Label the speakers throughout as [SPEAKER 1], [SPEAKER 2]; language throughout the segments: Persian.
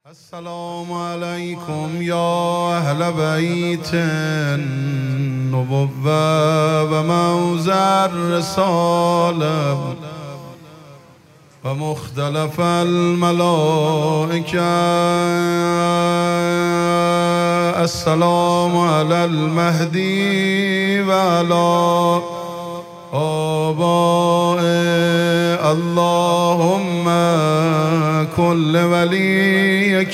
[SPEAKER 1] السلام عليكم يا أهل بيت النبوة وموزع الرسالة ومختلف الملائكة. السلام على المهدي وعلى آبائه. اللهم كل وليك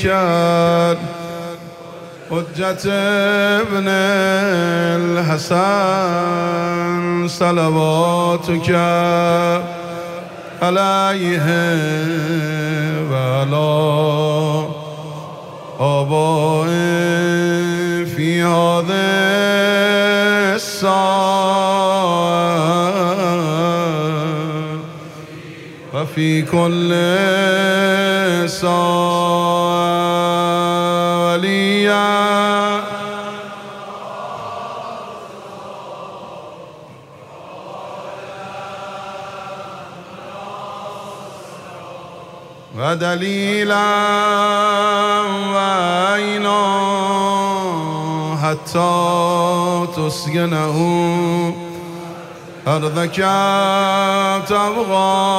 [SPEAKER 1] حجة ابن الحسن صلواتك عليه وعلى آبائه في هذه الساعة وفي كل ساعة وليا ودليلا وعينا حتى تسكنه أرضك تبغى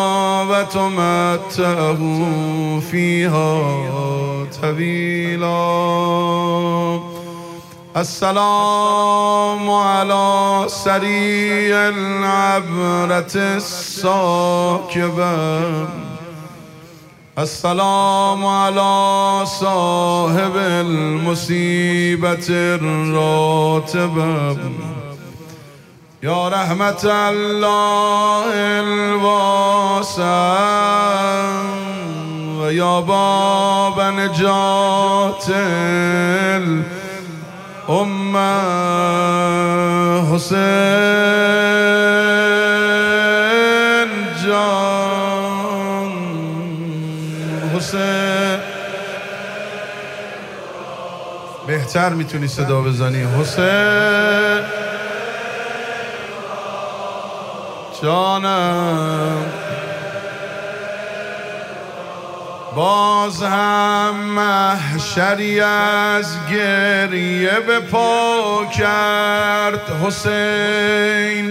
[SPEAKER 1] وتمتعه فيها طويلا. السلام على سري العبرة الساكبة. السلام على صاحب المصيبة الراتبة. يا رحمة الله الواسع ويا باب نجاة الأمة. حسين جان حسین بهتر میتونی صدا بزنی. حسین جانم باز هم محشری از گریه به پا کرد حسین.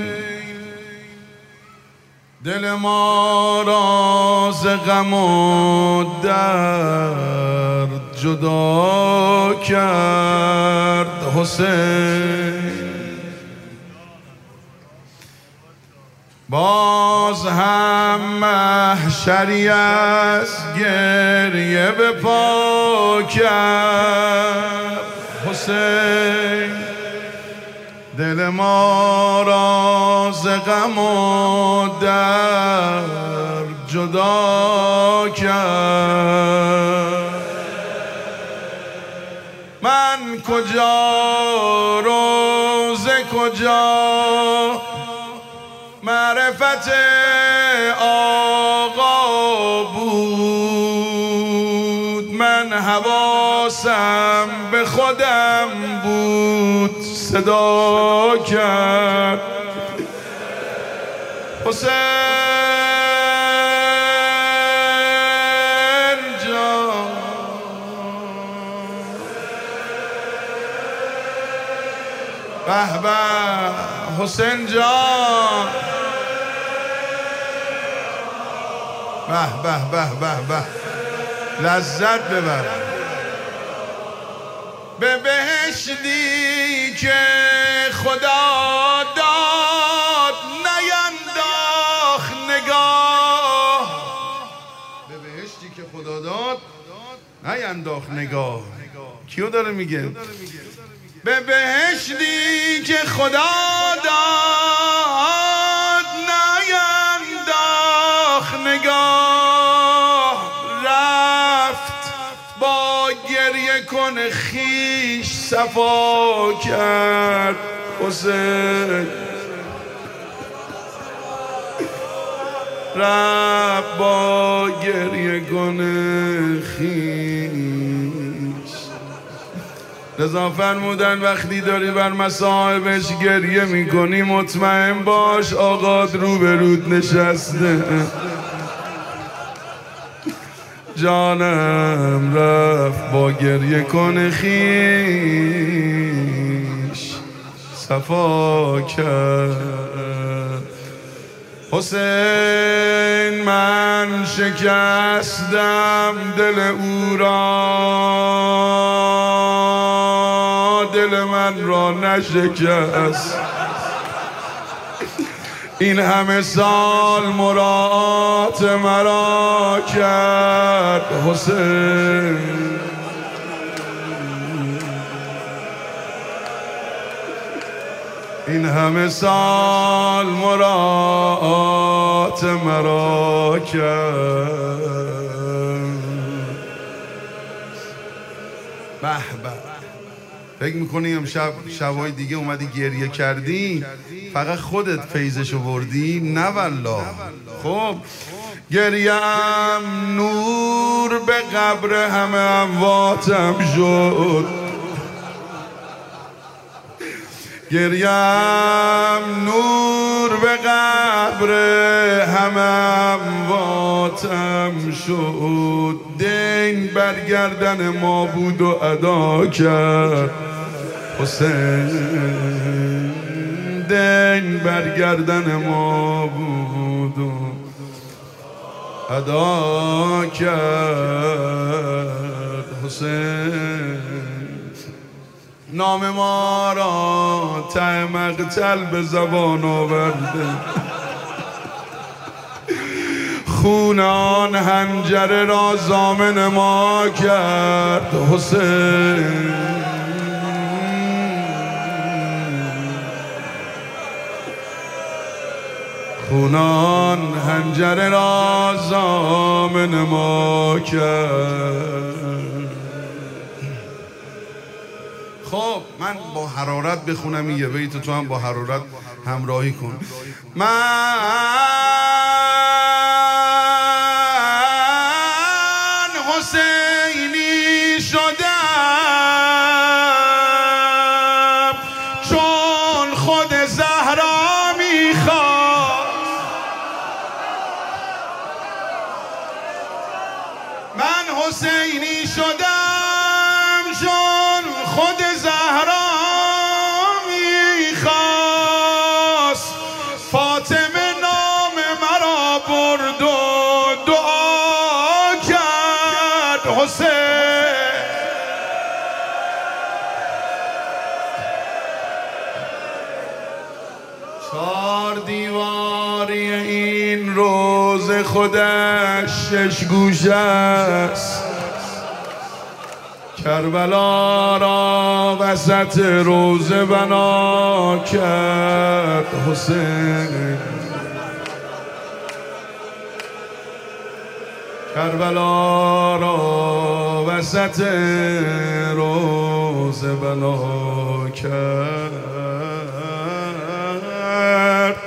[SPEAKER 1] دل ما را ز غم و درد جدا کرد حسین. باز هم محشری از گریه به پا کرد حسین. دل ما را ز غم و درد جدا کرد. من کجا روز کجا معرفت آقا بود. من حواسم به خودم بود صدا کرد حسین جان. به به حسین جان. به به به به به لذت ببر. به بهشتی که خدا داد نینداخت نگاه. به بهشتی که خدا داد نینداخت نگاه. کیو داره میگه؟ به بهشتی که خدا داد نینداخت نگاه. رفت با گریه کن خیش صفا کرد حسین. رفت با گریه کن خیش. لذا فرمودن وقتی داری بر مصائبش گریه میکنی مطمئن باش آقات رو به رود نشسته. جانم با گریه کن خیش صفا کرد. حسین من شکستم دل او را، دل من را نشکست. این همه سال مراعات مرا کرد حسین. این همه سال مراعات مرا کرد. به به. فکر میکنی امشب شبای دیگه اومدی گریه کردی فقط خودت فیضشو بردی؟ نه والله. خب گریم نور به قبر همه امواتم شد، گریم نور به قبر همه امواتم شد. دین برگردن ما بود و ادا کرد حسین، دین برگردن ما بود و ادا کرد حسین. نام ما را ته مقتل به زبان آورده، خون آن حنجره را ضامن ما کرد حسین. خون آن حنجره را ضامن ما کرد. خب من با حرارت بخونم این یه بیت، تو هم با حرارت همراهی کن. من حسینی شدم چون خود زهرا میخواد. من حسینی شدم چون خود زهرا میخواست. فاطمه نام مرا برد و دعا کرد حسین. چار دیواری این روز خودش شش گوش است، کربلا را وسط روزه بنا کرد حسین. کربلا را وسط روزه بنا کرد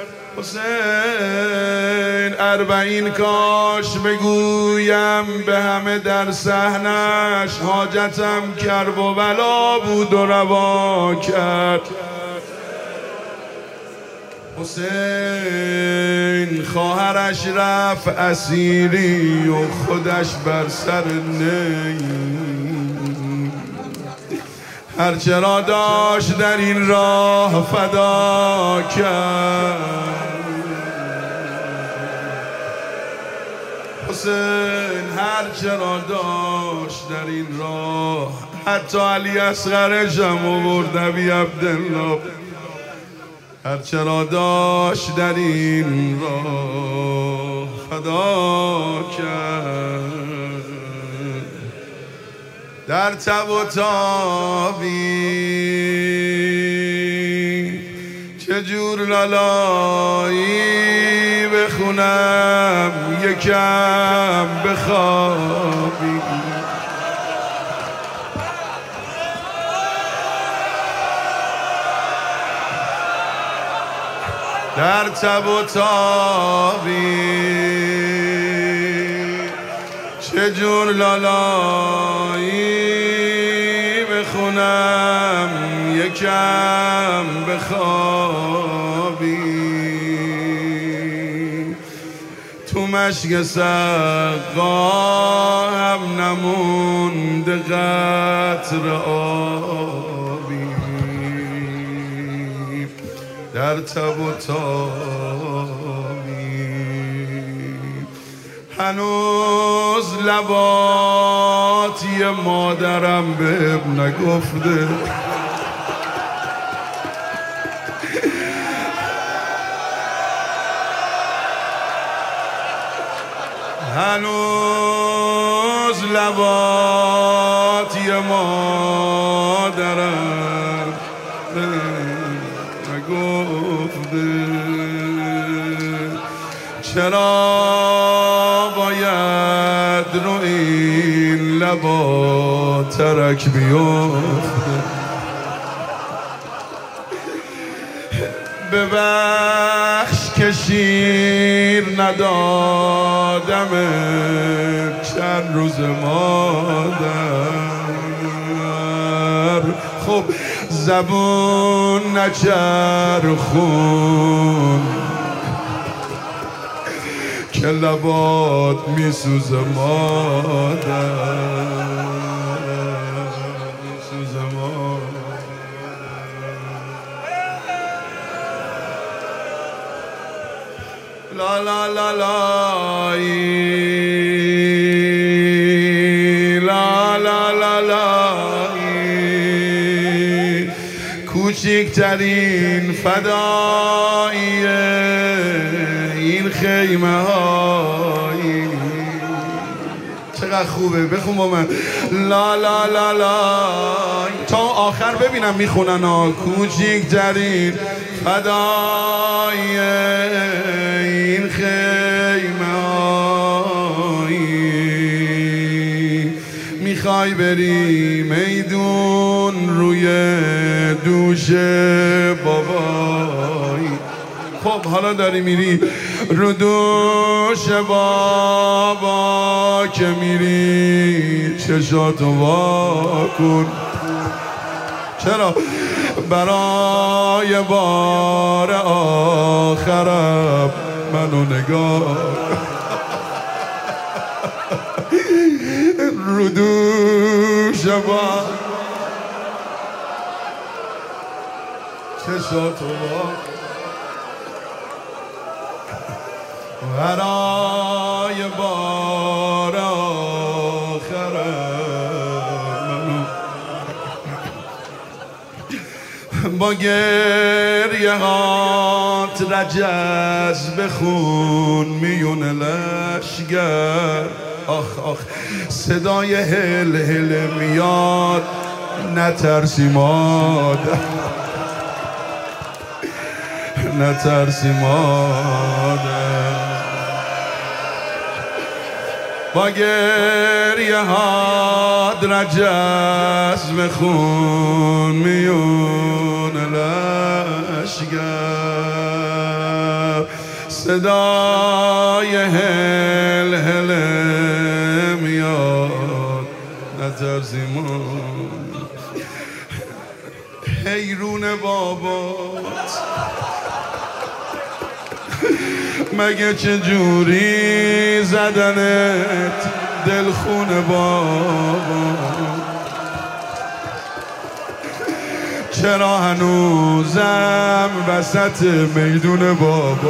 [SPEAKER 1] حسین. 40 کاش بگویم به همه در صحنش، حاجتم کرب و بلا بود و روا کرد حسین. خواهرش رفت اسیری و خودش بر سر نی، هرچه را داشت در این راه فدا کرد حسین. هرچه را داشت در این راه، حتی علی اصغرش هم آورد ابی عبدالله. هرچه را داشت در این راه فدا کرد. در تب و تابی چجور لالایی بخونم یکم بخوابی. در تب و تابی چجور لالایی بخونم یکم بخوابی. تو اشک سقا هم نمونده قطر آبی در تب و تابی هنوز لباتی مادرم بهم نگفته هنوز لباتی مادرم نگفته چرا باید رو این لبا ترک بیفته ببخش که شیر ندادم چند روز مادر خب زبون نچرخون که لبات میسوزه مادر لا لا لا لا لا لا لا لا کوچکترین فدایی این خیمه های چقدر خوبه بخون با من لا لا لا لا تا آخر ببینم میخونن ها کوچکترین فدای این خیمه هایی میخوای بری میدون روی دوش بابایی خب حالا داری میری رو دوش بابا که میری چشاتو وا کن چرا برای بار آخرم منو نگاه رو دوش با چشاتو برای بار آخرم با گریه هات رجز بخون میون لشگر آخ آخ صدای هل هل میاد نترسی مادر نترسی مادر با گریه هات رجز بخون میون لشگر صدای هل هل میاد نترسی مادر حیرون بابات مگه چه جوری زدنت دلخون بابا چرا هنوزم وسط میدون بابا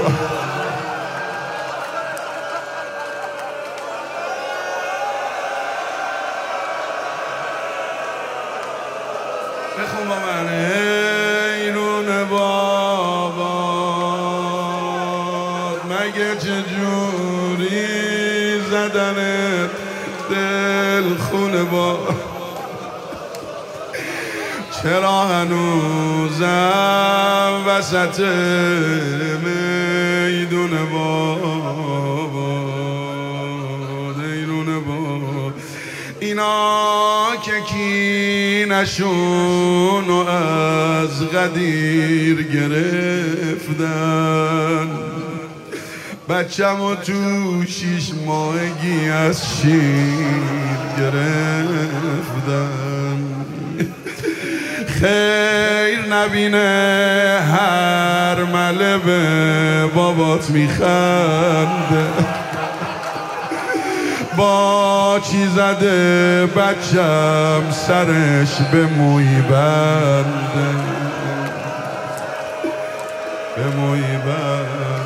[SPEAKER 1] بخون با من حیرون بابا مگه چجوری زدنت دل خونه با چرا هنوزم وسط میدون بابا دیرون بابا اینا که کینشون از غدیر گرفتن بچه‌مو تو 6 ماهگی از شیر گرفتن خیر نبینه هر مله به بابات میخنده با چی زده بچم سرش به موی بنده، به موی بنده.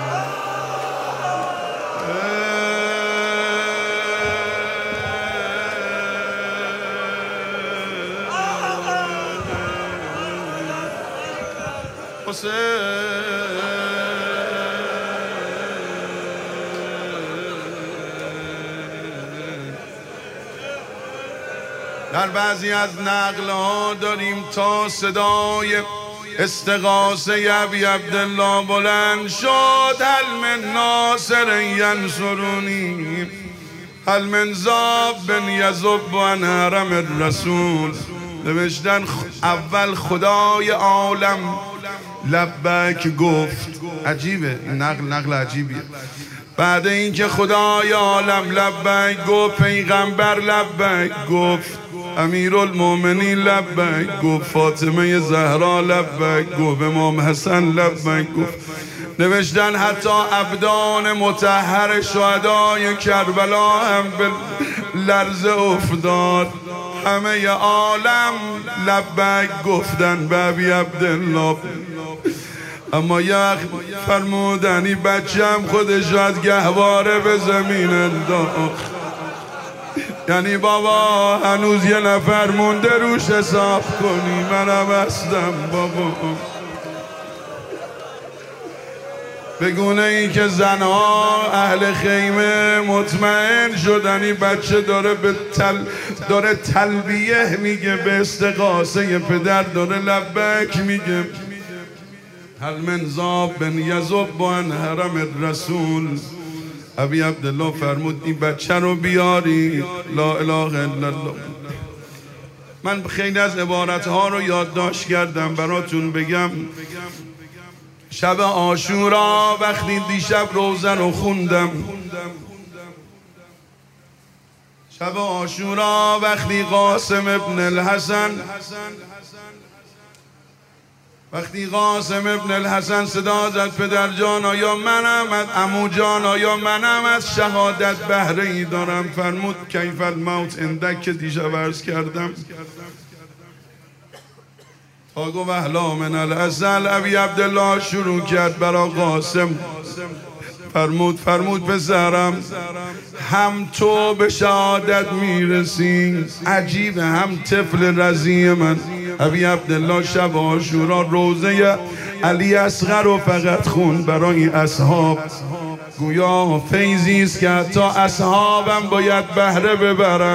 [SPEAKER 1] در بعضی از نقل‌ها داریم تا صدای استغاثه ابی عبدالله بلند شد، هل من ناصر ینصرونی، هل من ذاب یذب عن حرم الرسول. نوشتن اول خدای عالم لبک گفت. عجیبه این نقل عجیبیه. بعد اینکه خدای عالم لبک گفت، پیغمبر لبک گفت، امیرالمومنین لبک گفت، فاطمه زهرا لبک گفت، امام حسن لبک گفت. نوشتن حتی ابدان مطهر شهدای کربلا هم به لرزه افتاد. همه عالم لبک گفتن به ابی عبدالله. اما یک فرمودنی بچم خودش از گهواره به زمین انداخت. یعنی بابا هنوز یه نفر مونده روش حساب کنی، منم هستم بابا. بگونه ای که زنها اهل خیمه مطمئن شدنی بچه داره تلبیه میگه به استغاثه پدر، داره لبک میگه. هل من ذاب یذب عن حرم الرسول. ابی عبدالله فرمود این بچه رو بیاری. لا اله الا الله. من خیلی از عبارتها رو یادداشت کردم براتون بگم. شب عاشورا وقتی دیشب روزه رو خوندم، شب عاشورا وقتی قاسم ابن الحسن صدا زد پدر جان آیا منم، عمو جان آیا منم از شهادت بهره ای دارم. فرمود کیف الموت اندک که دیشب عرض کردم تا گفت اهلا من الازل. ابی عبدالله شروع کرد برا قاسم. فرمود پسرم هم تو به شهادت میرسی. عجیبه هم طفل رضی من ابی عبدالله شب عاشورا روزه علی اصغر رو فقط خون برای اصحاب. گویا فیضی است که حتی اصحابم باید بهره ببرن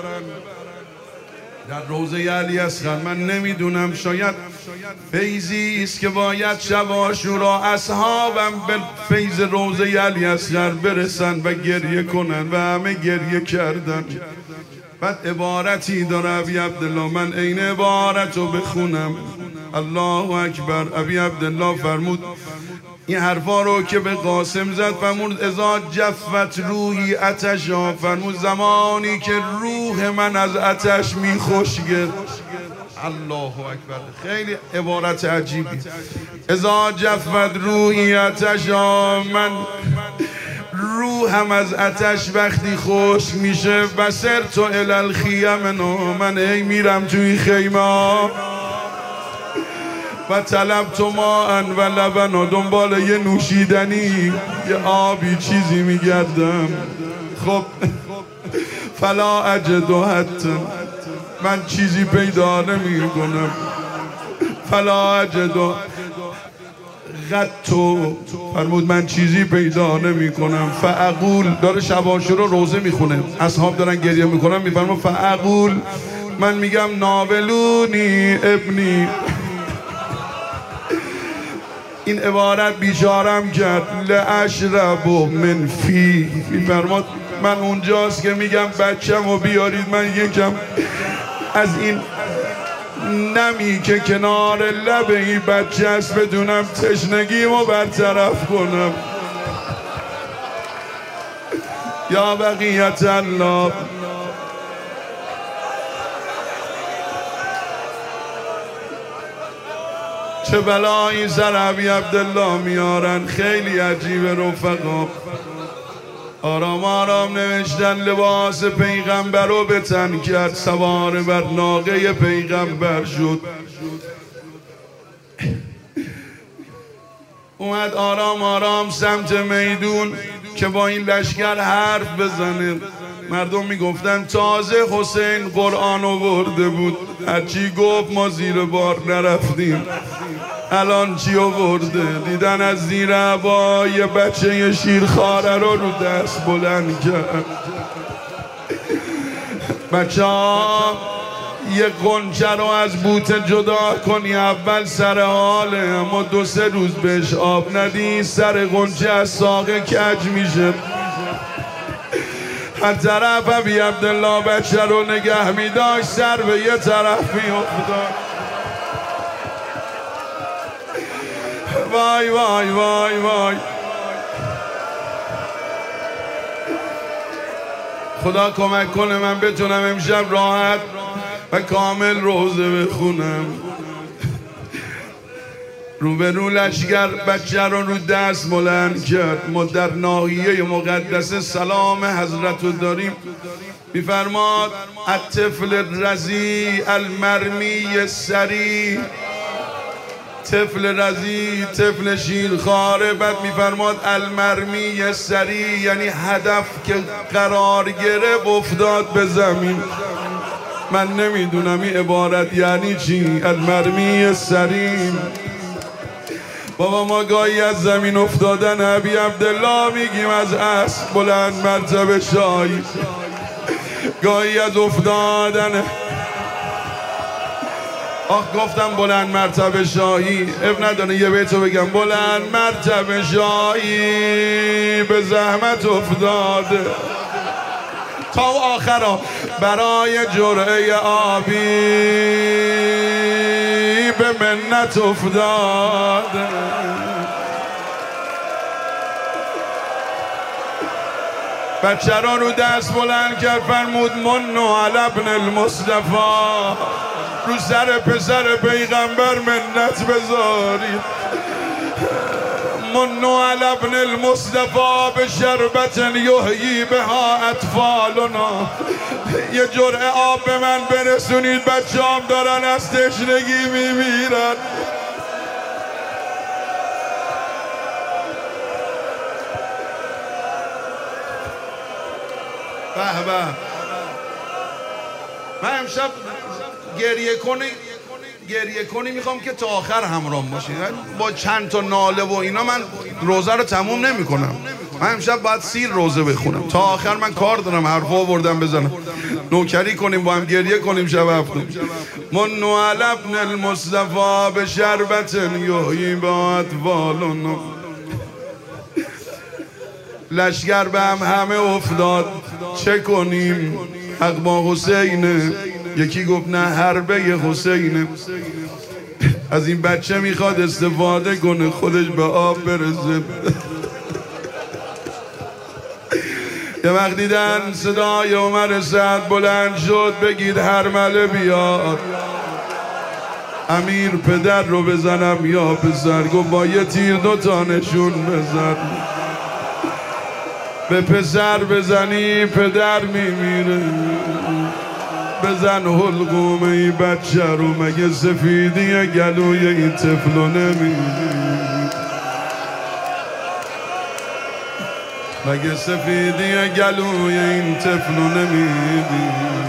[SPEAKER 1] در روزه علی اصغر. من نمیدونم، شاید فیضی است که باید شب عاشورا اصحابم به فیض روزه علی اصغر برسن و گریه کنن و همه گریه کردن. بعد عبارتی داره ابی عبدالله، من این عبارت رو بخونم. الله اکبر. ابی عبدالله فرمود این حرفا رو که به قاسم زد، فرمود اذا جفت روحی عطشا، فرمود زمانی که روح من از عطش میخشگه. الله اکبر. خیلی عبارت عجیبی. اذا جفت روحی عطشا، من روحم از عطش وقتی خشک میشه، بصرت الی الخیم، من هی میرم توی خیمه و طلب تو ما ان و لبن، و دنبال یه نوشیدنی یه آبی چیزی میگردم. خب فلا اجد حتی، من چیزی پیدا نمی کنم. فلا اجد غطو، فرمود من چیزی پیدا نمی کنم. فاقول، داره شب عاشورا روزه میخونه، اصحاب دارن گریه میکنن، میفرماد فاقول، من میگم ناولونی ابنی. این عبارت بیچارم کرد. لاشرب من فی، میفرماد من اونجاست که میگم بچه‌مو بیارید من یکم از این نمی که کنار لب این بچه است بدونم تشنگیمو برطرف کنم. یا بقیت الله. چه بلایی سر ابی عبدالله میارن. خیلی عجیبه رفقا. آرام آرام نوشتن لباس پیغمبر رو به تن کرد، سوار بر ناقه پیغمبر شد. اومد آرام آرام سمت میدون که با این لشکر حرف بزنه. مردم میگفتن تازه حسین قرآن آورده بود، هرچی گفت ما زیر بار نرفتیم، الان چی آورده؟ دیدن از زیر عبا یه بچه شیرخواره رو دست بلند کرد. بچه ها یه قنچه رو از بوته جدا کنی اول سر حاله، اما 2-3 روز بهش آب ندی سر قنچه از ساقه کج میشه. هر طرف ابی عبدالله بچه رو نگه میداشت، سر به یه طرف میافتاد. وای وای وای وای. خدا کمک کنه من بتونم امشب راحت و کامل روزه بخونم. روبرو لشکر بچه رو دست بلند کرد. ما در ناحیه مقدس سلام حضرت رو داریم. میفرماد الطفل رضی المرمی سری، طفل رضی طفل شیرخواره. بعد میفرماد المرمی سری یعنی هدف که قرار گرفت افتاد به زمین. من نمیدونم این عبارت یعنی چی، المرمی سری. بابا ما گاهی از زمین افتادن ابی عبدالله میگیم از اسب بلند مرتبه شاهی، گاهی از افتادن گفتم بلند مرتبه شاهی، اب نداره یه بیتو بگم. بلند مرتبه شاهی به زحمت افتاده تا آخرا برای جرعه آبی به منت افتاده. بچه را رو دست بلند کرد، فرمود منو علی ابن المصطفی، رو سر پسر پیغمبر منت بذارید. منو علی ابن المصطفی به شربت یحیی بها اطفالنا، یه جرعه آب به من برسونید، بچه هم دارن از تشنگی میمیرن. به به. من امشب گریه کنی میخوام که تا آخر همراه باشی. با چند تا ناله و اینا من روزه رو تموم نمی کنم. من امشب باید سیر روزه بخونم تا آخر. من کار دارم، حرفا آوردم بزنم، نوکری کنیم با هم گریه کنیم شب هفتم. منو علی ابن المصطفی به شربت یحیی با اطفالنا. لشکر به هم همه افتاد، چه کنیم؟ حق با حسینه. یکی گفت نه حربه حسینه، از این بچه میخواد استفاده کنه خودش به آب برسه. یه وقت دیدن صدای عمر سعد بلند شد، بگید هرمله بیاد، امیر پدر رو بزنم یا پسر؟ گفت با یه تیر 2 تا نشون بزن، به پسر بزنی پدر میمیره. بزن حلقوم ای بچه رو، مگه سفیدی گلوی این طفلو نمیبینی؟ مگه سفیدی گلوی این طفلو نمیبینی؟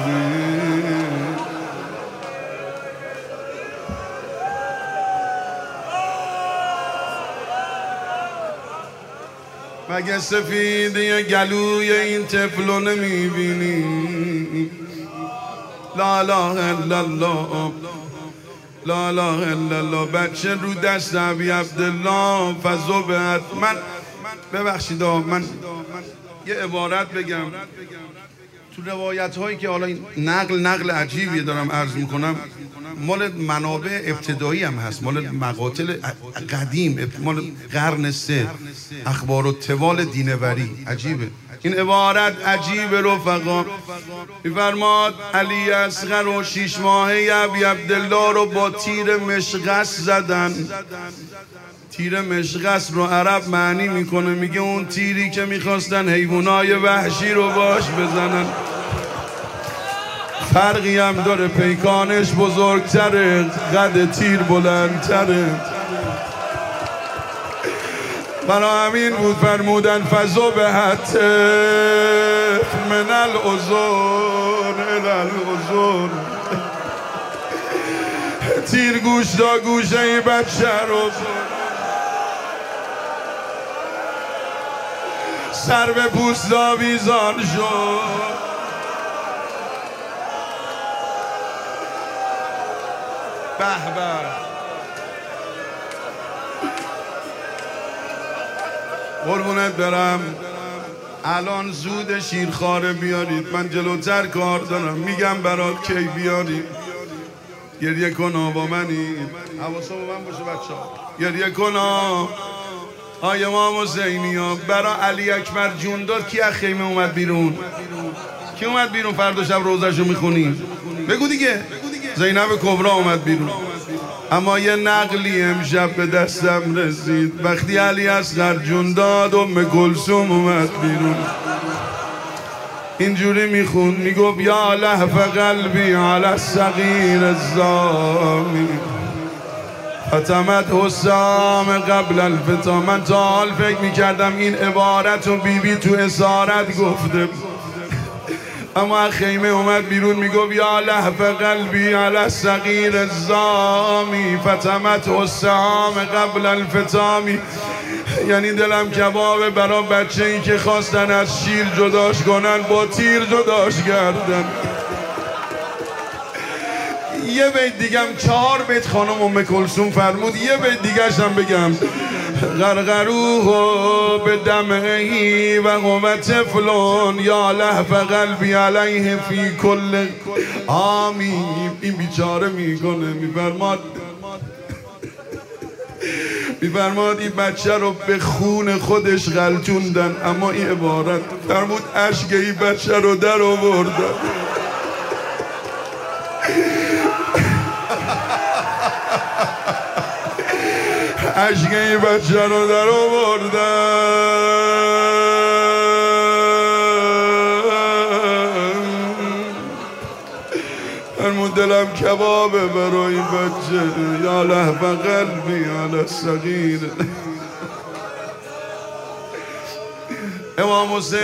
[SPEAKER 1] مگه سفیدی گلوی این طفلو نمیبینی؟ لا اله الا الله، لا اله الا الله. بچه رو دست ابی عبدالله فذبحت. من ببخشید من یه عبارت بگم. تو روایت هایی که حالا نقل عجیبی دارم عرض میکنم، مال منابع ابتدایی هم هست، مال مقاتل قدیم، مال قرن 3، اخبار الطوال دینوری. عجیبه این عبارت، عجیبه رفقا. میفرماد علی اصغر و 6 ماهه ابی عبدالله رو با تیر مشقص زدن. تیر مشغص رو عرب معنی میکنه، میگه اون تیری که میخواستن حیوانای وحشی رو باش بزنن. فرقی هم داره، پیکانش بزرگتره، قد تیر بلندتره. برا همین بود فرمودن فضا به حتی من الازون الالازون. تیر گوش دا گوشه ای بچه رو سر به پوست آویزان شد. به به قربونت برم. الان زود شیرخواره بیارید، من جلوتر کار دارم، میگم برات کی بیاری. گریه کن با منی، حواسا با من باشه بچه ها. گریه کن آی امام حسینی ها. برا علی اکبر جون داد کی از خیمه اومد بیرون؟ کی اومد بیرون؟ فردا شب روزشو میخونیم. بگو دیگه. زینب کبرا اومد بیرون. اما یه نقلی امشب به دستم رسید، وقتی علی اصغر جون داد ام کلثوم اومد بیرون. اینجوری میخوند، میگفت یا لهف قلبی علی الصغیر الزامی فتمت حسام قبل الفتا. من تا حال فکر میکردم این عبارت رو بیبی تو اسارت گفته، اما خیمه اومد بیرون میگفت یا لهف قلبی علی الصغیر الزامی فتمت حسام قبل الفتامی. یعنی دلم کبابه برا بچه ای که خواستن از شیر جداش کنن، با تیر جداش کردن. یه بیت دیگم، 4 بیت خانم ام کلثوم فرمود، یه بیت دیگرش هم بگم. غرغروه به دمعی و هو طفل یا لهف قلبی علیه فی کل آمی. این بیچاره میکنه، میفرماد این بچه رو به خون خودش غلطوندن، اما این عبارت فرمود اشک این بچه رو در آوردن. اشک این بچه رو در آوردن. فرمود دلم کبابه برای بچه یا لهف قلبی علی الصغیر. امام حسین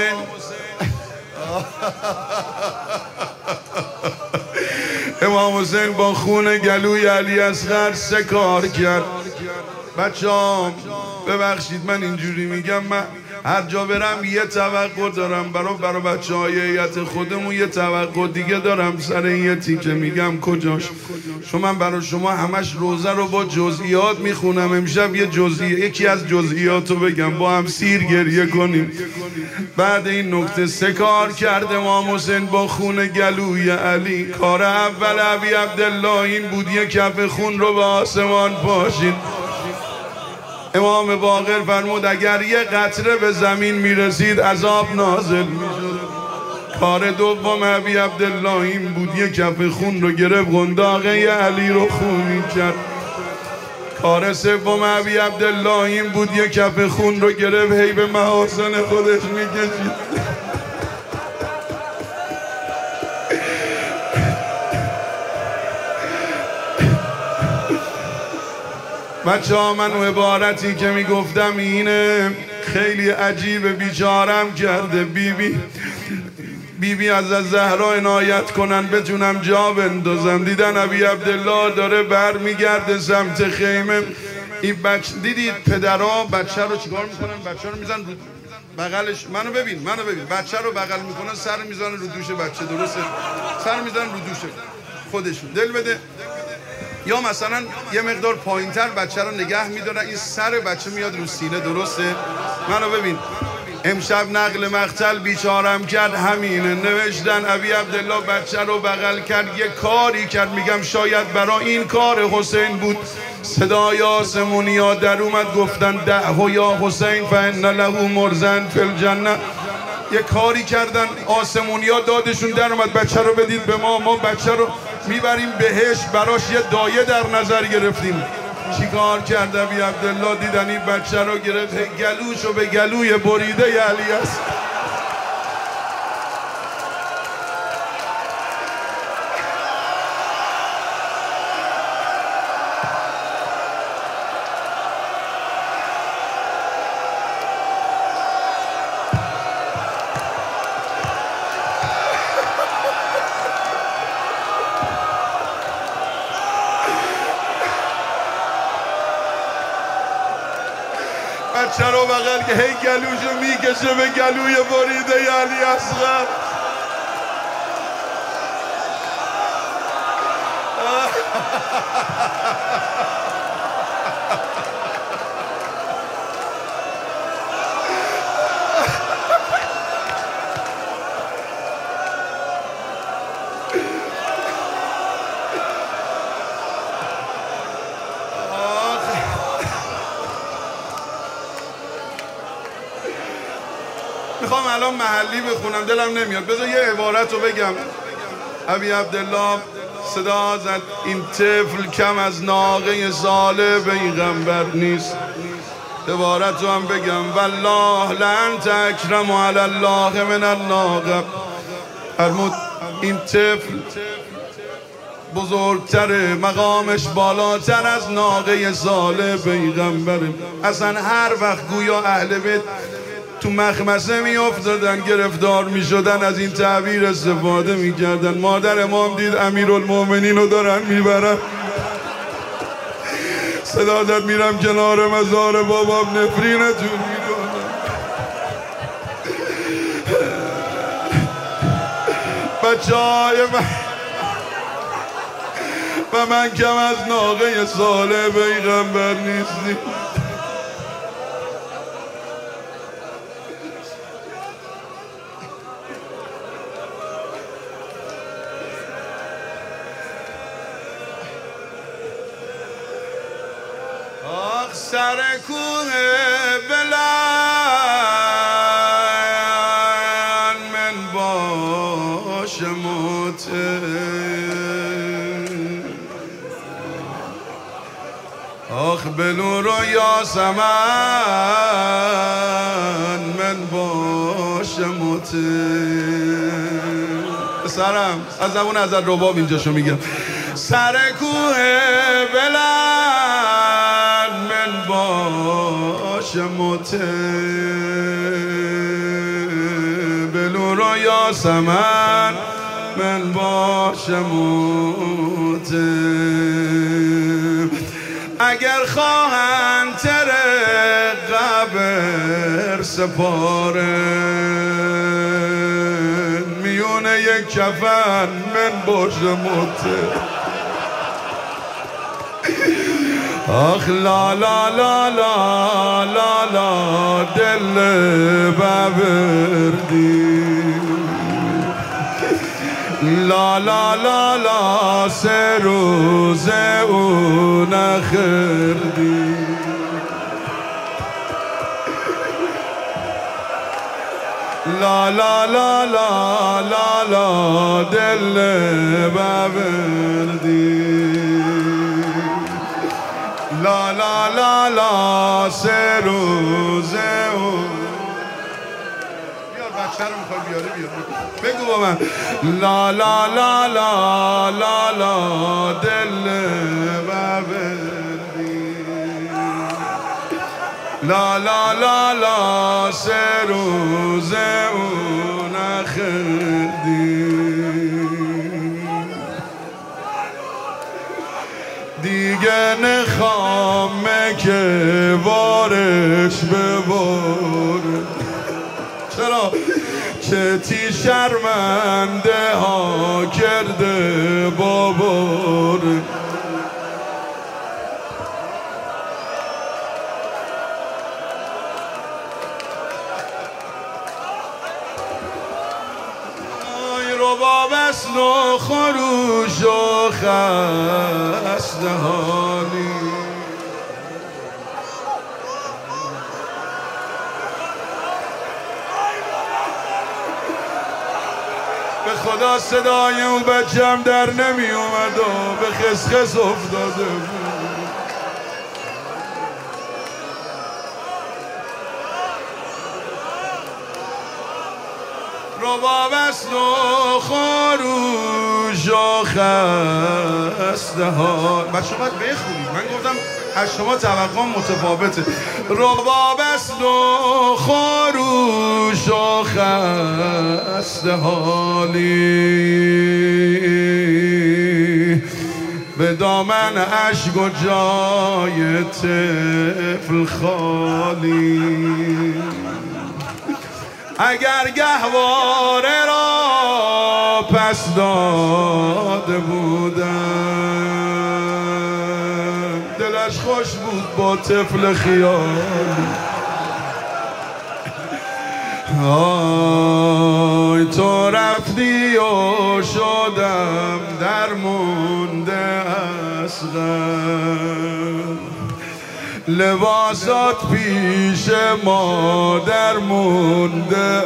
[SPEAKER 1] امام حسین با خون گلوی علی اصغر 3 کار کرد. بچه‌ام ببخشید من اینجوری میگم، من هر جا برم یه توقع دارم، برای بچه‌های هیئت خودمون یه توقع دیگه دارم سر یه تیکه میگم کجاش. چون من برای شما همش روزه رو با جزئیات میخونم، امشب یکی از جزئیات رو بگم، با هم سیر گریه کنیم. بعد این نکته 3 کار کرد امام حسین با خون گلوی علی. کار اول ابی عبدالله این بود یه کف خون رو به آسمان پاشید. امام باقر فرمود اگر یه قطره به زمین میرسید عذاب نازل میشد. کار دوم ابی عبدالله این بود یه کف خون رو گرفت قنداقه علی رو خونی کرد. کار سوم ابی عبدالله این بود یه کف خون رو گرفت هی به محاسن خودش میکشید. بچه ها من و عبارتی که میگفتم اینه، خیلی عجیبه، بیچارم کرده. بیبی از زهرا عنایت کنن بتونم جا بندازم. دیدن ابی عبدالله داره بر میگرده سمت خیمه. این دیدید پدرها بچه رو چیکار میکنن؟ بچه رو میزن رو بغلش. منو ببین بچه رو بغل میکنن، سر میزنن رو دوش بچه، درسته؟ سر میزنن رو دوش خودشون. دل بده. یا مثلا یه مقدار پایینتر بچه رو نگه میدارن، این سر بچه میاد رو سینه، درسته؟ منو ببین. امشب نقل مقتل بیچارم کرد همینه. نوشتن ابی عبدالله بچه رو بغل کرد، یه کاری کرد، میگم شاید برای این کار حسین بود. صدای آسمونی ها در اومد گفتن دعه یا حسین فان له مرزن فی الجنه. یه کاری کردن آسمونی ها دادشون در اومد بچه رو بدید به ما بچه رو میبریم بهش. براش یه دایه در نظر گرفتیم. چیکار کرد ابی عبدالله؟ دیدن این بچه رو گرفت گلوشو به گلوی بریده علی است. بچه رو بغل که هی گلوشو میکشه به گلوی بریده علی اصغر. میخوام الان محلی بخونم، دلم نمیاد، بذار یه عبارت رو بگم. ابی عبدالله صدا زد این طفل کم از ناقه ساله پیغمبر نیست. عبارت رو هم بگم والله لانت اکرم علی الله من الناقه. فرمود این طفل بزرگتره، مقامش بالاتر از ناقه ساله پیغمبره. اصلا هر وقت گویا اهل بیت تو مخمسه می افتادن گرفتار می شدن از این تعبیر استفاده می کردن. مادر امام دید امیرالمومنین رو دارن می برن، صدا داد میرم کنار مزار بابام نفرینتون می کنم. بچه های من و من کم از ناقه صالح پیغمبر نیستی. آخ سر کوه بلند من باش متن، آخ بلور و یاسمن من باش متن. سرم از زبون ازت رباب اینجاشو میگم. سر کوه بلند من باش متن، بلور و یاسمن من باش متن. اگر خواهند تره قبر سپارن، میونه یک کفن من باش متن. آخ لا لا لا لا لا لا دل ببردی، لا لا لا لا سه روز او نخردی. لا لا لا لا لا لا دل ببردی، لا لا لا لا سه روز او. بیار بچه رو میخوای بیاره بیار بگو با من. لا لا لا لا لا لا دل ببردی، لا لا لا لا سه روز او نخردی. دیگه نخوامه که وارش بباره، چرا؟ که تی شرمنده ها کرده باباره. رباب اسن و خروش و خستهانی، به خدا صدای اون بچم در نمی اومد و به خسخس افتاده بود. رباب است و خروش و خسته ها. بچه باید بخونید، من گفتم از شما توقع متفاوته. رباب است و خروش و خسته حالی، به دامن اشک و جای طفل خالی. اگر گهواره را پس داده بودم، دلش خوش بود با طفل خیالی. آی تو رفتی و شدم درمونده از غم، لباسات پیش مادر مونده،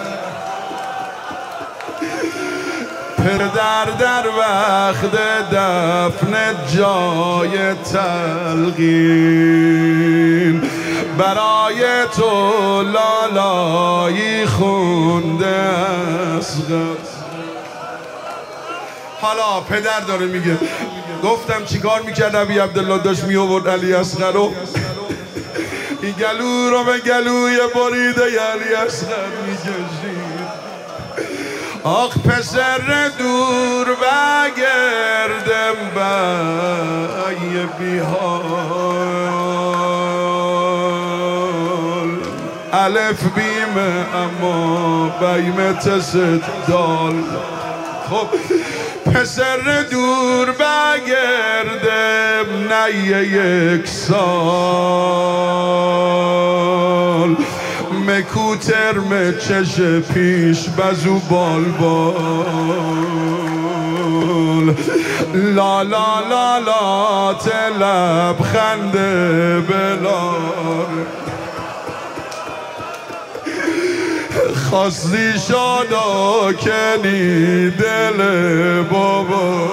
[SPEAKER 1] پدر در وقت دفن جای تلقین، برای تو لالایی خونده از غم. حالا پدر داره میگه گفتم چیکار میکرد ابی عبدالله، داشت میآورد علی اصغر رو، این گلو رو به گلوی بریده علی اصغر میکشید. آخ پسر دور بگردم بای بیحال، الف بیمه اما بیمه ست دال. خب پسر دور بگردم نیه یک سال، مکو ترم چش پیش بزو بال بال، لا لا لا لا تلب خنده بلار، خواستی شادا کنی دل بابا.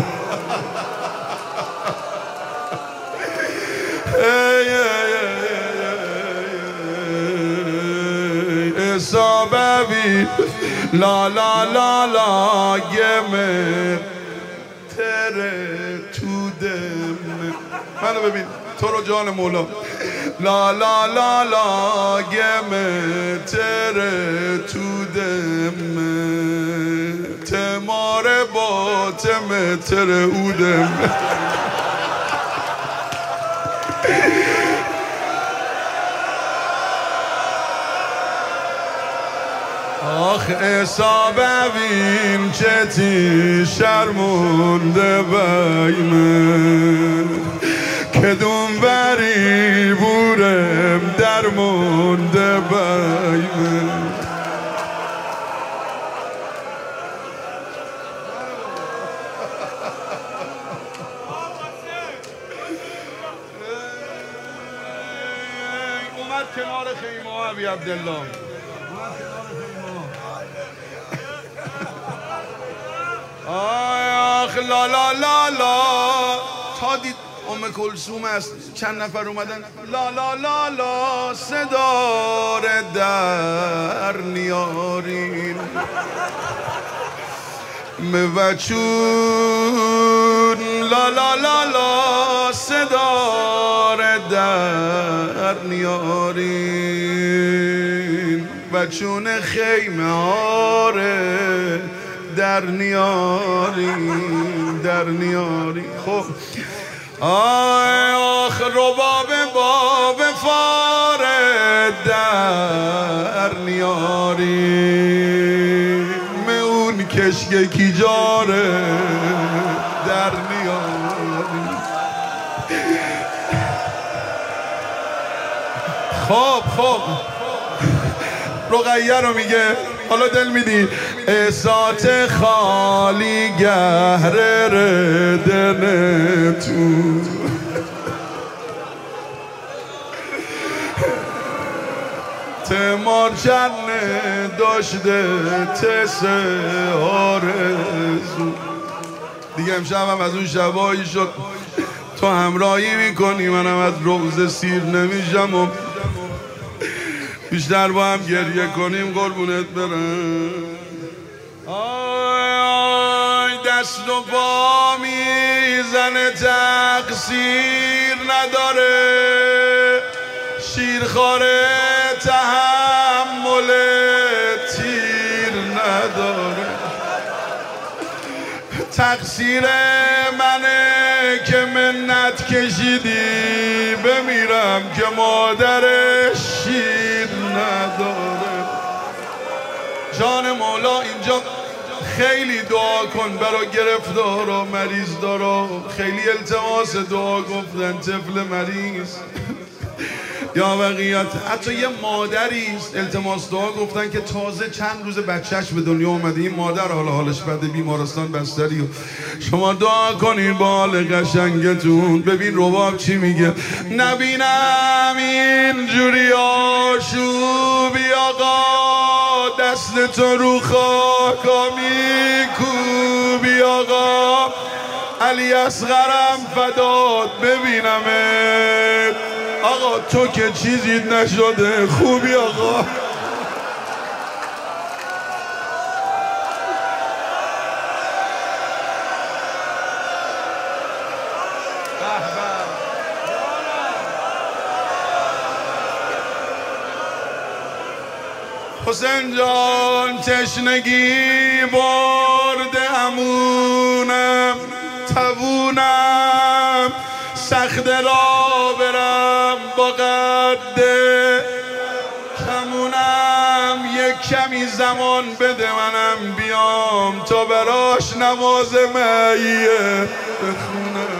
[SPEAKER 1] سببی لا لا لا لا گمه تره تو دم. منو ببین تو رو جان مولا. لا لا لا لا گمه تره تو دم، تماره با تمه تره اودم. آخ حساب ببین چه تی شرمونده بیمه، کدوم بری بورم درمونده بیمه. اومد کنار خیمه ها ابی عبدالله. آخ لا لا لا لا، تا دید ام کلثوم است چند نفر اومدن لا لا لا لا صدار در نیارین، موچون لا لا لا لا صدار در نیارین، و چون خیمه آره در نیارین در نیارین. خب آخ رباب باب فار در نیارین، اون کشک کی جاره در نیارین. خب رقیه رو میگه حالا دل میدی احسات خالی گهره ردن تو، تمار چنه داشته تسه آرزو. دیگه امشب هم از اون شبایی شد تو همراهی میکنی منم از روز سیر نمیشم و بیشتر با هم گریه کنیم قربونت برم. آی دست و پا میزنه تقصیر نداره، شیرخواره تحمل تیر نداره. تقصیر منه که منت کشیدی بمیرم که مادرش شیر نداره. جان مولا اینجا خیلی دعا کن برای گرفتارا مریض دارا، خیلی التماس دعا گفتن طفل مریض یا بقیت، حتی یه مادری التماس دعا گفتن که تازه چند روز بچهش به دنیا اومده، این مادر حالش بده بیمارستان بستری و شما دعا کنین با حال قشنگتون. ببین رباب چی میگه، نبینم اینجوری آشوبی آقا، دست تو رو خاکا میکوبی آقا، علی اصغرم فدات ببینمت آقا، تو که چیزی نشده خوبی آقا. حسین جان تشنگی برده امونم، توونم سخت را برم با قد کمونم، یک کمی زمان بده منم بیام تا براش نماز معیه بخونم.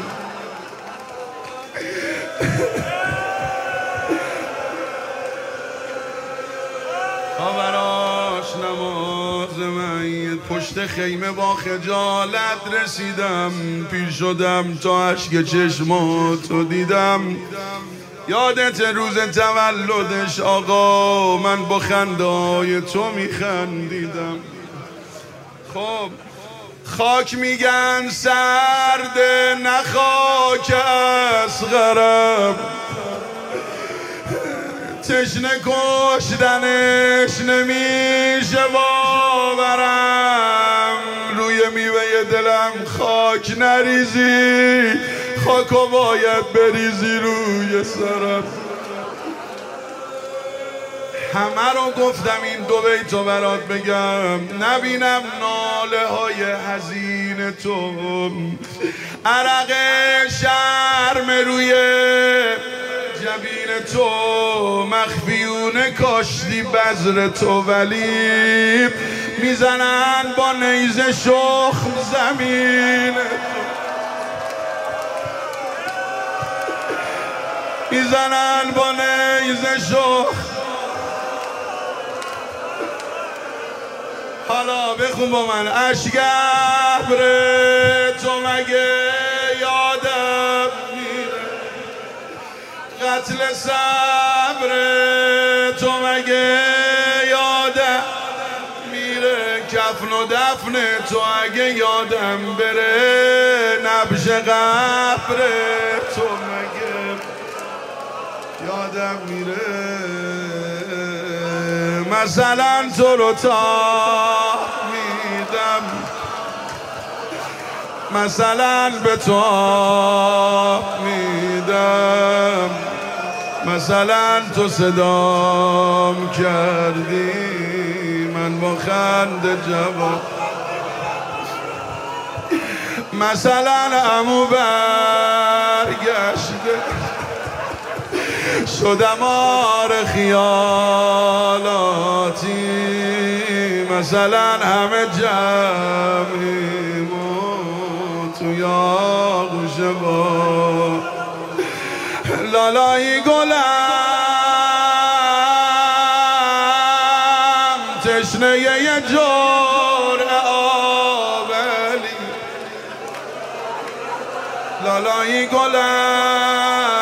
[SPEAKER 1] تا براش نماز معیه. پشت خیمه با خجالت رسیدم، پیر شدم تا اشک چشماتو دیدم. یادت روز تولدش آقا من با خندای تو میخندیدم. خب خاک میگن سرده نه خاک اصغرم، تشنه کشتنش نمیشه باورم، روی میوه دلم خاک نریزی، خاکو باید بریزی روی سرم. همه رو گفتم این دو بیتو برات بگم، نبینم ناله های حزین تو، عرق شرم روی جبین تو، مخفیونه کاشتی بذر تو، ولی میزنن با نیزه شخم زمین، میزنن با نیزه شخم. حالا بخون با من، اشک ابر تو مگه یادم میره، قتل صبر تو مگه یادم میره، کفن و دفن تو اگه یادم بره، نبش قبر تو مگه یادم میره. مثلا تو رو تا میدم، مثلا به تو میدم، مثلا تو صدام کردی من با خنده جواب، مثلا عمو برگشته شدم آر خیالاتی، مثلا همه جمعیم و توی آغوش با لالایی گلم، تشنه یه جرعه آبلی، لالایی گلم